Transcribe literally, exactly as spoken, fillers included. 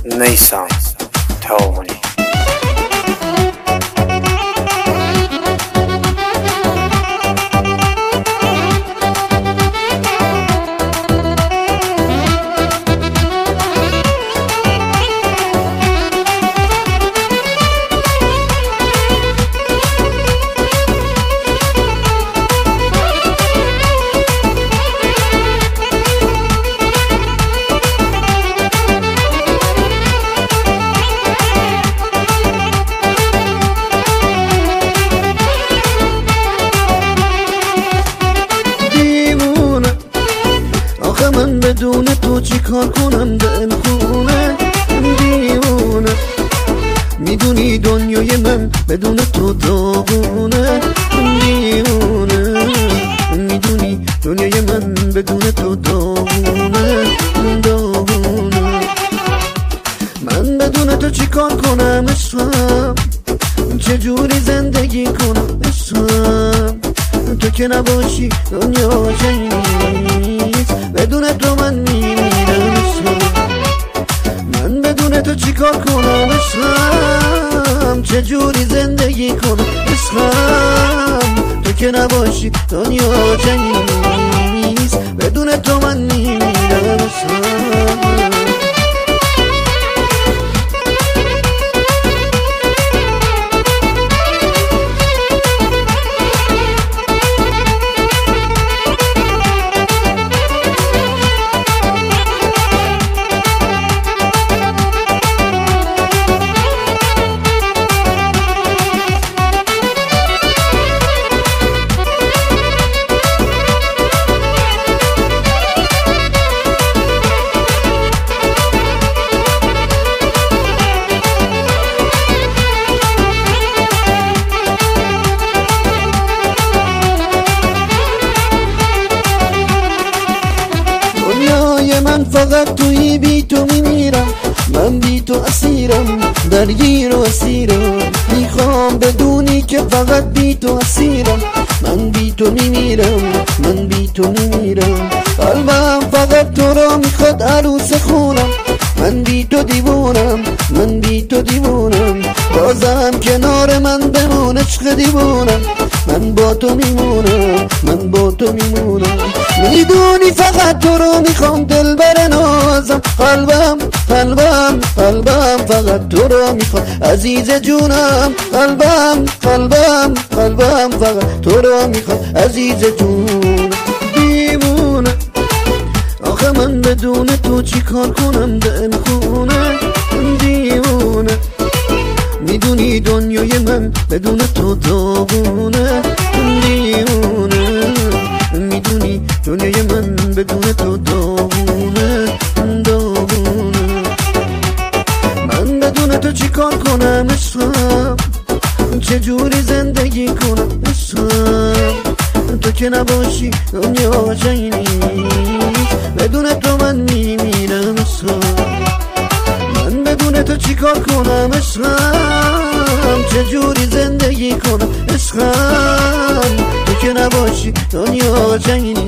نیسان تاونی من بدون تو چی کار کنم دل خونه دیوونه میدونی دنیای من بدون تو داغونه دیوونه میدونی دنیای من بدون تو داغونه داغونه من بدون تو چی کار کنم عشقم چجوری زندگی کنم عشقم تو که نباشی دنیا چنیست بدون تو من میمیرم من بدون تو چی کار کنم عشقم چجوری زندگی کنم عشقم تو که نباشی دنیا چنیست بدون تو من میمیرم عشقم من فقط توی بی تو میمیرم من بی تو اسیرم درگیر و اسیرم میخوام بدونی که فقط بی تو اسیرم من بی تو میمیرم من بی تو میمیرم قلبم فقط تو را میخواد عروس خونم من بی تو دیوونم من بی تو دیوونم بازم کنار من بمون عشق دیوونم من با تو میمونم من با تو میمونم میدونی فقط تو رو میخوام دل بر نازم قلبم قلبم قلبم فقط تو رو میخوام عزیز جونم قلبم قلبم قلبم فقط تو رو میخوام عزیز جونم دیوونه آخه من بدون تو چی کار کنم دل خونه دیوونه میدونی دنیای من بدون تو داغونه دیوونه میدونی دنیای من بدون تو داغونه داغونه من بدون تو چی کار کنم عشقم چجوری زندگی کنم عشقم تو که نباشی دنیا چنیست بدون تو من میمیرم عشقم من بدون تو چی کار کنم عشقم چجوری زندگی کنم عشقم تو که نباشی دنیا چنیست